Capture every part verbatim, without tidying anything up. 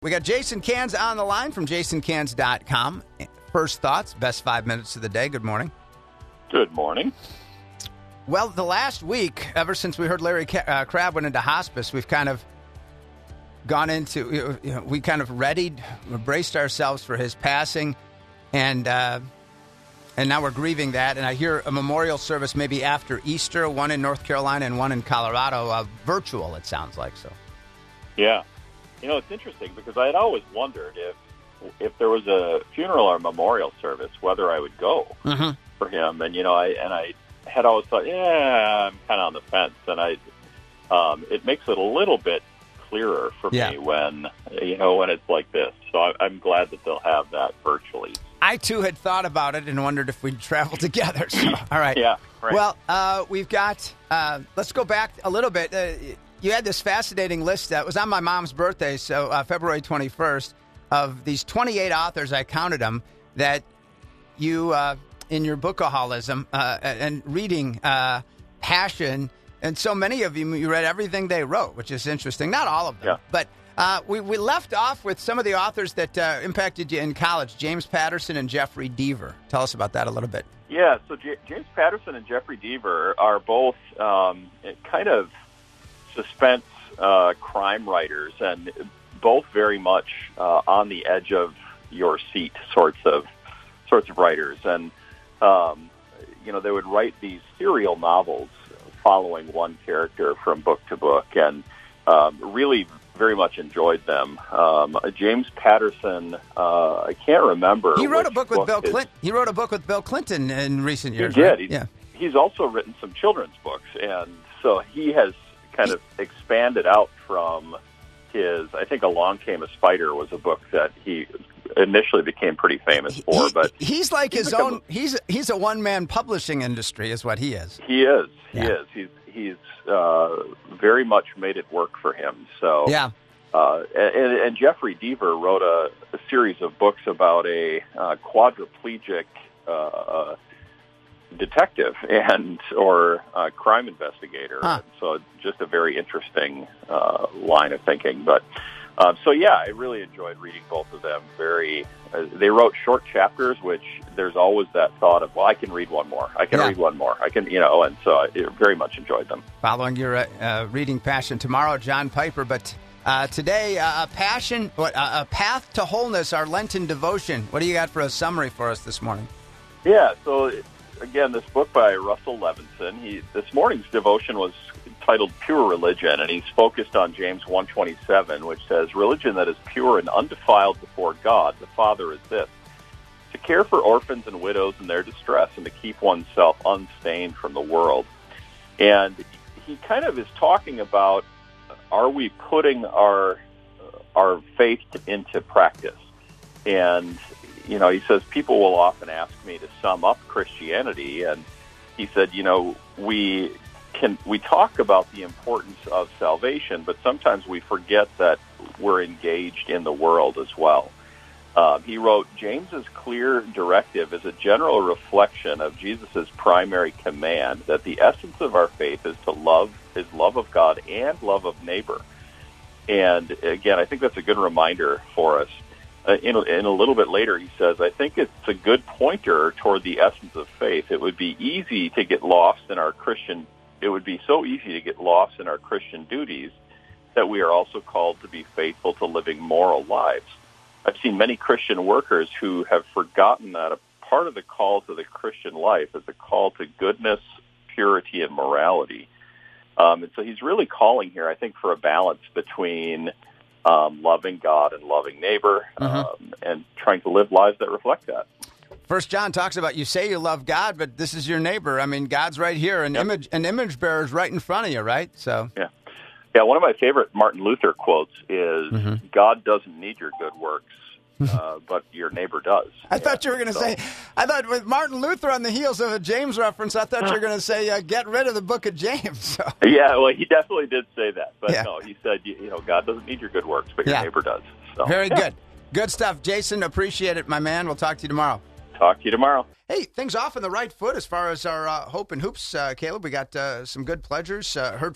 We got Jason Cans on the line from jason cans dot com. First thoughts, best five minutes of the day. Good morning. Good morning. Well, the last week, ever since we heard Larry uh, Crabb went into hospice, we've kind of gone into, you know, we kind of readied, braced ourselves for his passing, and uh, and now we're grieving that. And I hear a memorial service maybe after Easter, one in North Carolina and one in Colorado, uh, virtual, it sounds like. So, yeah. You know, it's interesting because I had always wondered if if there was a funeral or memorial service, whether I would go mm-hmm. for him. And, you know, I and I had always thought, yeah, I'm kind of on the fence. And I, um, it makes it a little bit clearer for yeah. me when, you know, when it's like this. So I, I'm glad that they'll have that virtually. I, too, had thought about it and wondered if we'd travel together. So, all right. Yeah, right. Well, uh, we've got, uh, let's go back a little bit. Uh, You had this fascinating list that was on my mom's birthday, so uh, February twenty-first, of these twenty-eight authors, I counted them, that you, uh, in your bookaholism uh, and reading uh, passion, and so many of you, you read everything they wrote, which is interesting. Not all of them, yeah. but uh, we, we left off with some of the authors that uh, impacted you in college, James Patterson and Jeffrey Deaver. Tell us about that a little bit. Yeah, so J- James Patterson and Jeffrey Deaver are both um, kind of suspense uh, crime writers, and both very much uh, on the edge of your seat sorts of sorts of writers. And um, you know, they would write these serial novels following one character from book to book, and um, really very much enjoyed them. Um, James Patterson, uh, I can't remember. He wrote a book with book Bill is, Clinton. He wrote a book with Bill Clinton in recent years. He did. Right? He, yeah. He's also written some children's books, and so he has kind of expanded out from his, I think Along Came a Spider was a book that he initially became pretty famous for. He, but he's like he's his become, own, he's he's a one-man publishing industry is what he is. He is. He yeah. is. He's he's uh, very much made it work for him. So yeah. Uh, and, and Jeffrey Deaver wrote a, a series of books about a uh, quadriplegic uh, detective and or uh, crime investigator. Huh. So just a very interesting uh, line of thinking. But uh, so yeah, I really enjoyed reading both of them. Very, uh, they wrote short chapters, which there's always that thought of, well, I can read one more. I can yeah. read one more. I can, you know, and so I very much enjoyed them. Following your uh, reading passion tomorrow, John Piper, but uh, today uh, a passion, what uh, a path to wholeness, our Lenten devotion. What do you got for a summary for us this morning? Yeah, so. Again, this book by Russell Levinson. He, this morning's devotion was titled Pure Religion, and he's focused on James one twenty-seven, which says, "Religion that is pure and undefiled before God, the Father, is this: to care for orphans and widows in their distress and to keep oneself unstained from the world." And he kind of is talking about, are we putting our our faith into practice? And you know, he says, people will often ask me to sum up Christianity, and he said, you know, we can we talk about the importance of salvation, but sometimes we forget that we're engaged in the world as well. Uh, he wrote, James's clear directive is a general reflection of Jesus' primary command that the essence of our faith is to love, is love of God and love of neighbor. And again, I think that's a good reminder for us. Uh, in, a, in a little bit later, he says, I think it's a good pointer toward the essence of faith. It would be easy to get lost in our Christian, it would be so easy to get lost in our Christian duties that we are also called to be faithful to living moral lives. I've seen many Christian workers who have forgotten that a part of the call to the Christian life is a call to goodness, purity, and morality. Um, and so he's really calling here, I think, for a balance between Um, loving God and loving neighbor, mm-hmm. um, and trying to live lives that reflect that. First John talks about, you say you love God, but this is your neighbor. I mean, God's right here, an yep. image, an image bearer is right in front of you, right? So yeah, yeah. One of my favorite Martin Luther quotes is, mm-hmm. "God doesn't need your good works, uh, but your neighbor does." I yeah. thought you were going to so. say, I thought with Martin Luther on the heels of a James reference, I thought you were going to say, uh, get rid of the book of James. So. Yeah, well, he definitely did say that. But yeah. no, he said, you, you know, God doesn't need your good works, but your yeah. neighbor does. So, Very yeah. good. Good stuff. Jason, appreciate it, my man. We'll talk to you tomorrow. Talk to you tomorrow. Hey, things off on the right foot as far as our uh, Hope and Hoops, uh, Caleb. We got uh, some good pledgers. Uh, heard from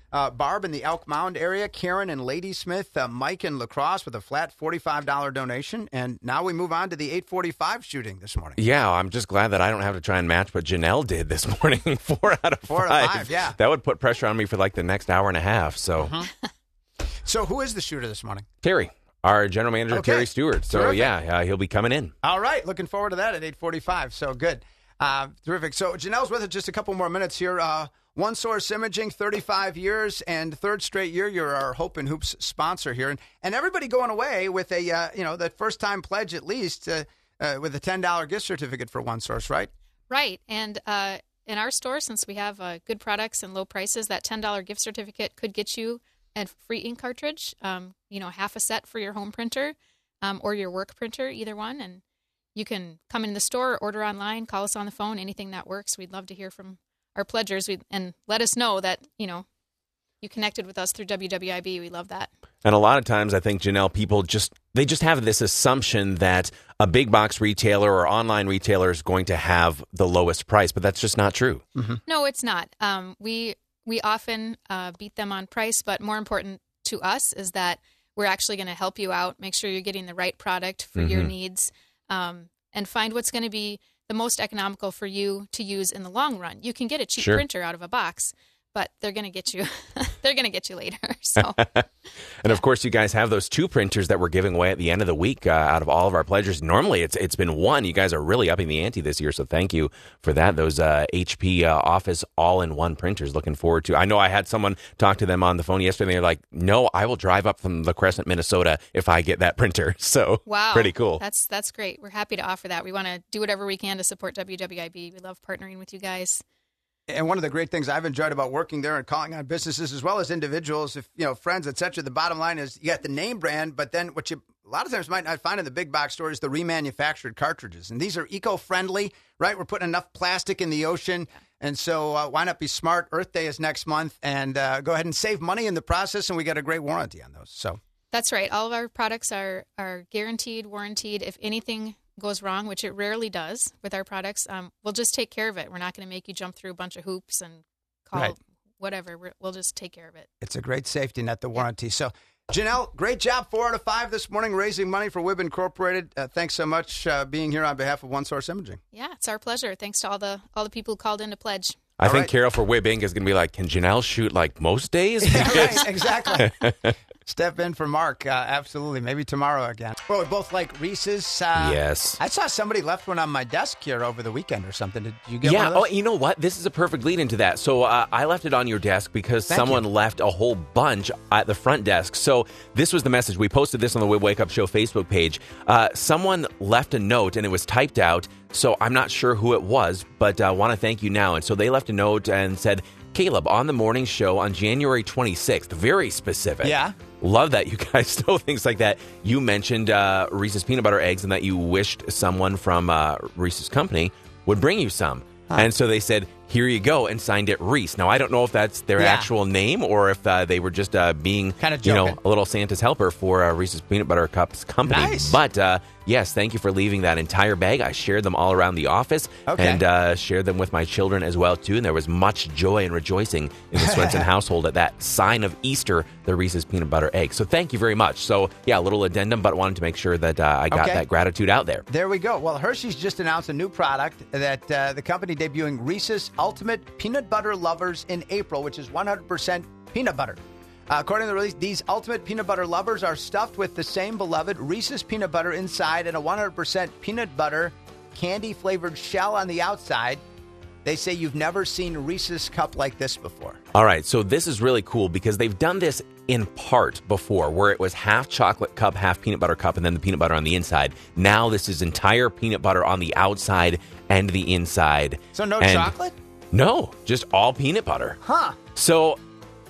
Uh, Barb in the Elk Mound area, Karen in Ladysmith, uh, Mike in La Crosse with a flat forty-five dollars donation. And now we move on to the eight forty-five shooting this morning. Yeah, I'm just glad that I don't have to try and match what Janelle did this morning. Four out of Four five. out of five, yeah. That would put pressure on me for like the next hour and a half. So, Mm-hmm. So who is the shooter this morning? Terry, our general manager, Okay. Terry Stewart. So, Terrific. yeah, uh, he'll be coming in. All right, looking forward to that at eight forty-five. So good. Uh, terrific. So Janelle's with us just a couple more minutes here. Uh, One Source Imaging, thirty-five years, and third straight year, you're our Hope and Hoops sponsor here. And, and everybody going away with a, uh, you know, that first-time pledge at least uh, uh, with a ten dollars gift certificate for One Source, right? Right. And uh, in our store, since we have uh, good products and low prices, that ten dollars gift certificate could get you a free ink cartridge, um, you know, half a set for your home printer um, or your work printer, either one. And you can come in the store, order online, call us on the phone, anything that works. We'd love to hear from our pledgers we, and let us know that, you know, you connected with us through W W I B. We love that. And a lot of times, I think, Janelle, people just, they just have this assumption that a big box retailer or online retailer is going to have the lowest price, but that's just not true. Mm-hmm. No, it's not. Um, we we often uh, beat them on price, but more important to us is that we're actually going to help you out, make sure you're getting the right product for Mm-hmm. your needs, um, and find what's going to be the most economical for you to use in the long run. You can get a cheap Sure. printer out of a box, but they're going to get you. They're going to get you later. So, And of course, you guys have those two printers that we're giving away at the end of the week uh, out of all of our pledgers. Normally, it's it's been one. You guys are really upping the ante this year, so thank you for that. Those uh, H P uh, Office all-in-one printers. Looking forward to. I know I had someone talk to them on the phone yesterday. They're like, "No, I will drive up from La Crescent, Minnesota, if I get that printer." So, wow, pretty cool. That's that's great. We're happy to offer that. We want to do whatever we can to support W W I B. We love partnering with you guys. And one of the great things I've enjoyed about working there and calling on businesses as well as individuals, if you know, friends, et cetera, the bottom line is you got the name brand, but then what you a lot of times might not find in the big box store is the remanufactured cartridges. And these are eco-friendly, right? We're putting enough plastic in the ocean. And so uh, why not be smart? Earth Day is next month. And uh, go ahead and save money in the process, and we get a great warranty on those. So That's right. All of our products are, are guaranteed, warranted. If anything goes wrong, which it rarely does with our products, um, we'll just take care of it. We're not going to make you jump through a bunch of hoops and call Right. whatever. We're, we'll just take care of it. it's a great safety net, the warranty. So Janelle, great job. Four out of five this morning, raising money for W I B Incorporated. Uh, thanks so much uh, being here on behalf of One Source Imaging. Yeah, it's our pleasure. Thanks to all the all the people who called in to pledge. I All think right. Carol for W I B Inc is going to be like, can Janelle shoot like most days? Yeah, Because- right, exactly. Step in for Mark. Uh, absolutely. Maybe tomorrow again. Well, we both like Reese's. Uh, Yes. I saw somebody left one on my desk here over the weekend or something. Did you get Yeah. one of Oh, those? you know what? This is a perfect lead into that. So uh, I left it on your desk because Thank someone you. left a whole bunch at the front desk. So this was the message. We posted this on the W I B Wake Up Show Facebook page. Uh, someone left a note and it was typed out. So I'm not sure who it was, but I uh, want to thank you now. And so they left a note and said, Caleb, on the morning show on January twenty-sixth, very specific. Yeah. Love that you guys know things like that. You mentioned uh, Reese's peanut butter eggs and that you wished someone from uh, Reese's company would bring you some. And so they said, here you go, and signed it Reese. Now, I don't know if that's their Yeah. actual name or if uh, they were just uh, being, Kinda you know, joking. a little Santa's helper for uh, Reese's Peanut Butter Cups company. Nice. But uh, yes, thank you for leaving that entire bag. I shared them all around the office Okay. and uh, shared them with my children as well, too. And there was much joy and rejoicing in the Swenson household at that sign of Easter, the Reese's Peanut Butter Egg. So thank you very much. So, yeah, a little addendum, but wanted to make sure that uh, I got Okay. that gratitude out there. There we go. Well, Hershey's just announced a new product that uh, the company debuting Reese's Ultimate Peanut Butter Lovers in April, which is one hundred percent peanut butter. Uh, according to the release, these Ultimate Peanut Butter Lovers are stuffed with the same beloved Reese's peanut butter inside and a one hundred percent peanut butter candy-flavored shell on the outside. They say you've never seen a Reese's cup like this before. All right, so this is really cool because they've done this in part before, where it was half chocolate cup, half peanut butter cup, and then the peanut butter on the inside. Now this is entire peanut butter on the outside and the inside. So no And- chocolate? No, just all peanut butter. Huh. So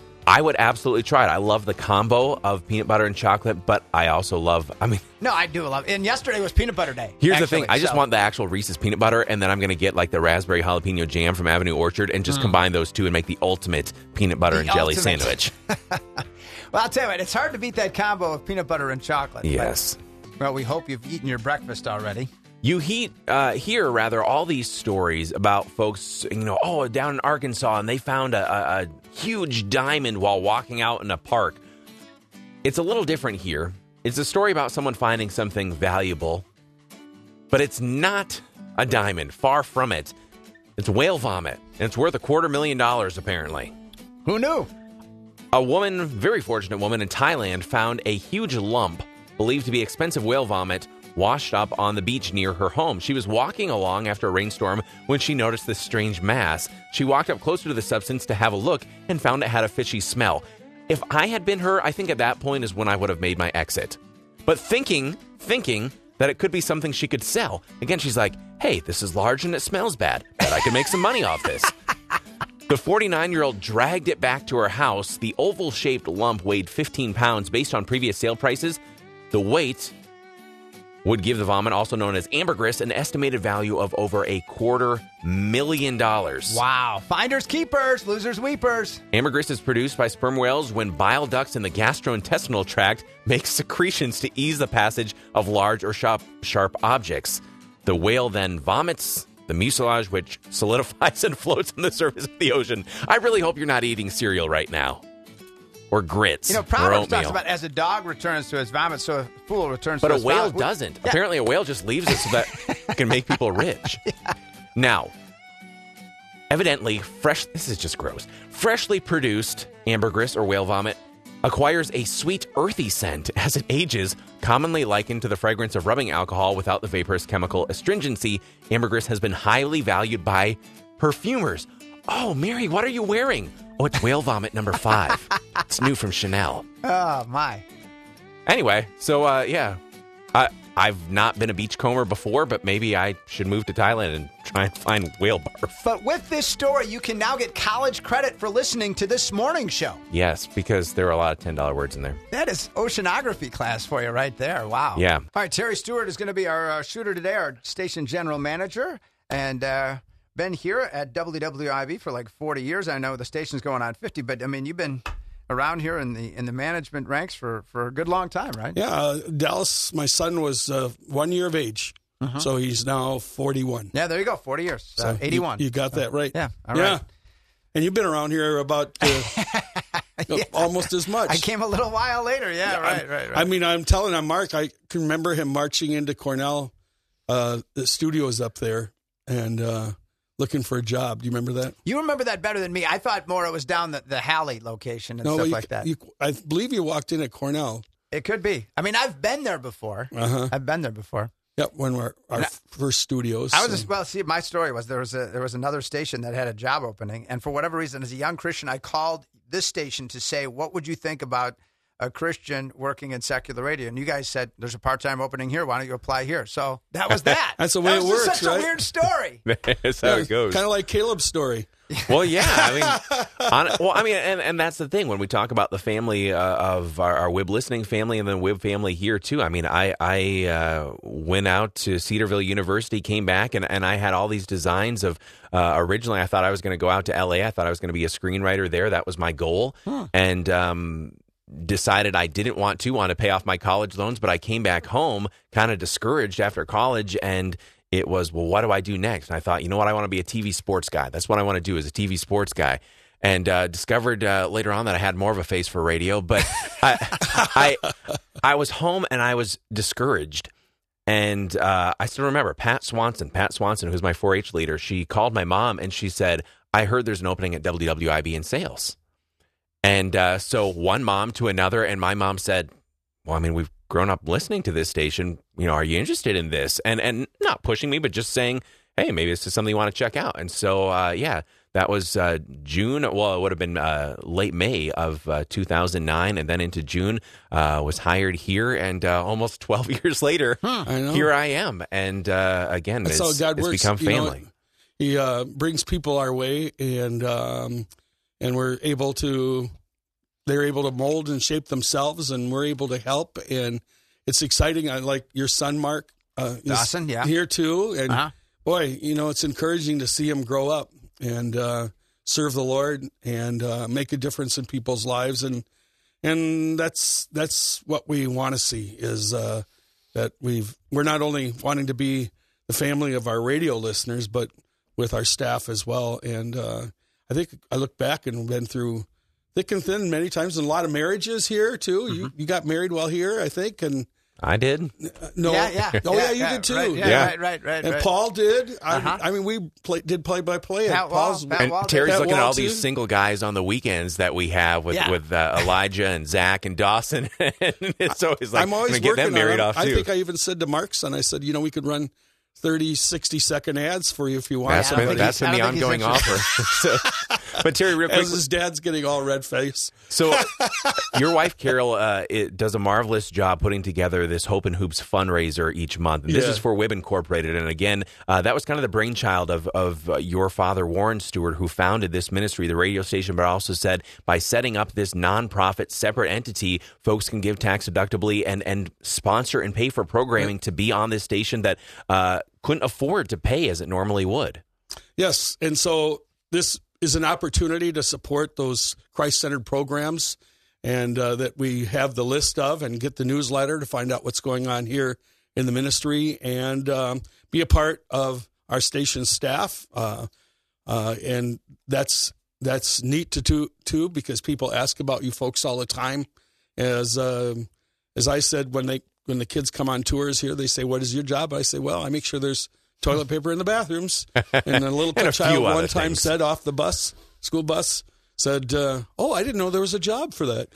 I would absolutely try it. I love the combo of peanut butter and chocolate, but I also love, I mean, No, I do love it. And yesterday was peanut butter day. here's the actually, thing. I just so- want the actual Reese's peanut butter, and then I'm going to get like the raspberry jalapeno jam from Avenue Orchard and just combine those two and make the ultimate peanut butter The and jelly ultimate. sandwich. Well, I'll tell you what, it's hard to beat that combo of peanut butter and chocolate. but- Yes. Well, we hope you've eaten your breakfast already. You heat, uh, hear, rather, all these stories about folks, you know, oh, down in Arkansas, and they found a, a, a huge diamond while walking out in a park. It's a little different here. It's a story about someone finding something valuable, but it's not a diamond. Far from it. It's whale vomit, and it's worth a quarter million dollars, apparently. Who knew? A woman, very fortunate woman in Thailand, found a huge lump, believed to be expensive whale vomit, washed up on the beach near her home. She was walking along after a rainstorm when she noticed this strange mass. She walked up closer to the substance to have a look and found it had a fishy smell. If I had been her, I think at that point is when I would have made my exit. But thinking, thinking that it could be something she could sell. Again, she's like, hey, this is large and it smells bad, but I could make some money off this. The forty-nine-year-old dragged it back to her house. The oval-shaped lump weighed fifteen pounds. Based on previous sale prices, the weight would give the vomit, also known as ambergris, an estimated value of over a quarter million dollars. Wow. Finders keepers, losers weepers. Ambergris is produced by sperm whales when bile ducts in the gastrointestinal tract make secretions to ease the passage of large or sharp, sharp objects. The whale then vomits the mucilage, which solidifies and floats on the surface of the ocean. I really hope you're not eating cereal right now. Or grits. You know, or Proverbs oatmeal. talks about as a dog returns to his vomit, so a fool returns But to a his whale vomit. doesn't. Yeah. Apparently, a whale just leaves it so that it can make people rich. Yeah. Now, evidently, fresh. This is just gross. Freshly produced ambergris or whale vomit acquires a sweet, earthy scent as it ages, commonly likened to the fragrance of rubbing alcohol without the vaporous chemical astringency. Ambergris has been highly valued by perfumers. Oh, Mary, what are you wearing? Oh, it's whale vomit number five. It's new from Chanel. Oh, my. Anyway, so, uh, yeah. I, I've not been a beachcomber before, but maybe I should move to Thailand and try and find whale barf. But with this story, you can now get college credit for listening to this morning show. Yes, because there are a lot of ten dollar words in there. That is oceanography class for you right there. Wow. Yeah. All right, Terry Stewart is going to be our uh, shooter today, our station general manager. And uh, been here at W W I B for like forty years. I know the station's going on fifty, but I mean, you've been around here in the in the management ranks for, for a good long time, right? Yeah, uh, Dallas, my son was uh, one year of age, uh-huh. so he's now forty-one. Yeah, there you go, forty years, So uh, eighty-one. You, you got that right. Yeah, all yeah. right. And you've been around here about uh, Yeah. almost as much. I came a little while later. Yeah, Yeah, right, I'm- right, right. I mean, I'm telling you, Mark, I can remember him marching into Cornell, uh, the studios up there, and uh, looking for a job. Do you remember that? You remember that better than me. I thought more it was down the, the Halley location and stuff you, like that. You, I believe you walked in at Cornell. It could be. I mean, I've been there before. Uh-huh. I've been there before. Yep, when we're our No. first studios. I was so- just, well, see, my story was there was a there was another station that had a job opening, and for whatever reason, as a young Christian, I called this station to say, what would you think about a Christian working in secular radio? And you guys said, there's a part-time opening here. Why don't you apply here? So that was that. That's the way that it was just works, such right? a weird story. That's how it goes. Kind of like Caleb's story. Well, yeah. I mean, on, well, I mean, and, and that's the thing when we talk about the family uh, of our, our W I B listening family and then W I B family here too. I mean, I I uh, went out to Cedarville University, came back, and, and I had all these designs of. Uh, originally, I thought I was going to go out to L A. I thought I was going to be a screenwriter there. That was my goal, huh. and um, decided I didn't want to want to pay off my college loans. But I came back home, kind of discouraged after college, and it was, well, what do I do next? And I thought, you know what? I want to be a T V sports guy. That's what I want to do is a T V sports guy. And uh, discovered uh, later on that I had more of a face for radio. But I, I, I was home and I was discouraged. And uh, I still remember Pat Swanson, Pat Swanson, who's my four H leader. She called my mom and she said, I heard there's an opening at W W I B in sales. And uh, so one mom to another, and my mom said, well, I mean, we've grown up listening to this station. You know, are you interested in this? And and not pushing me, but just saying, hey, maybe this is something you want to check out. And so, uh, yeah, that was uh, June. Well, it would have been uh, late May of uh, two thousand nine, and then into June, uh, was hired here. And uh, almost twelve years later, huh, I know. here I am. And uh, again, That's it's, how God it's works. become You know, family. he uh, brings people our way, and um, and we're able to. They're able to mold and shape themselves, and we're able to help. And it's exciting. I like your son, Mark, uh, is Dawson, yeah. here too. And Uh-huh. boy, you know, it's encouraging to see him grow up and uh, serve the Lord and uh, make a difference in people's lives. And and that's that's what we want to see is uh, that we've we're not only wanting to be the family of our radio listeners, but with our staff as well. And uh, I think I look back and been through thick and thin many times, and a lot of marriages here too. Mm-hmm. You you got married while here, I think, and I did. Uh, no, yeah, yeah, oh yeah, yeah, you yeah, did too. Right, yeah, Yeah. right, right, right. And right. Paul did. I, Uh-huh. I mean, we play, did play by play. Pat at Paul's. Wall, Pat And Wall, Terry's Pat looking at Wall, all too. these single guys on the weekends that we have with Yeah. with uh, Elijah and Zach and Dawson. And it's always like I'm always I'm gonna get working them married on off them. too. I think I even said to Mark son, I said, you know, we could run thirty, sixty second ads for you if you want. That's I don't been, think that's he's- been I the don't think he's ongoing offer. so, but Terry, real quick, As his dad's getting all red face. so your wife Carol uh, it does a marvelous job putting together this Hope and Hoops fundraiser each month. And this Yeah. is for W I B Incorporated. And again, uh, that was kind of the brainchild of of uh, your father Warren Stewart, who founded this ministry, the radio station, but also said by setting up this nonprofit separate entity, folks can give tax deductibly and and sponsor and pay for programming to be on this station that uh, couldn't afford to pay as it normally would. Yes. And so this is an opportunity to support those Christ-centered programs and uh, that we have the list of and get the newsletter to find out what's going on here in the ministry and um, be a part of our station staff. Uh, uh, and that's that's neat to do, too, because people ask about you folks all the time. As uh, as I said, when they when the kids come on tours here, they say, "What is your job?" I say, "Well, I make sure there's toilet paper in the bathrooms." And a little And a child few other one time things. said off the bus, school bus, said, uh, "Oh, I didn't know there was a job for that."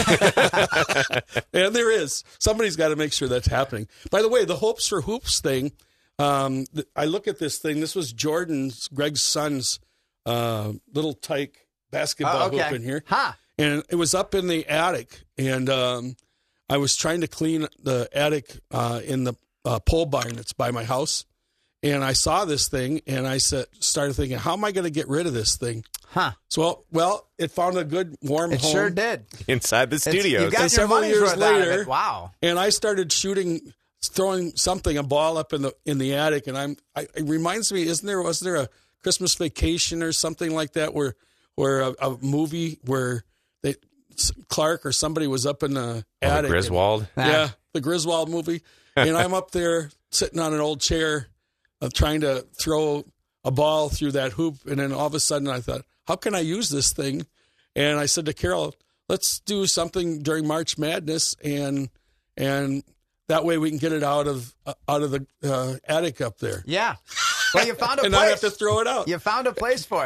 And there is. Somebody's got to make sure that's happening. By the way, the Hopes for Hoops thing, um, th- I look at this thing. This was Jordan's, Greg's son's uh, little tyke basketball Oh, okay. hoop in here. Huh. And it was up in the attic. And um, I was trying to clean the attic uh, in the uh, pole barn that's by my house. And I saw this thing, and I said, started thinking, how am I going to get rid of this thing? Huh. So, well, well, it found a good warm It home. sure did. Inside the It's- studios. You got And your several money's years worth out of later- it. Wow. And I started shooting, throwing something, a ball up in the in the attic. And I'm, I, it reminds me, isn't there, was there a Christmas Vacation or something like that where, where a, a movie where they, Clark or somebody was up in the Oh, the attic. Griswold. And- yeah, the Griswold movie. And I'm up there sitting on an old chair uh, trying to throw a ball through that hoop. And then all of a sudden I thought, how can I use this thing? And I said to Carol, let's do something during March Madness, and and that way we can get it out of uh, out of the uh, attic up there, Yeah. Well, you found a and place. not have to throw it out. You found a place for it.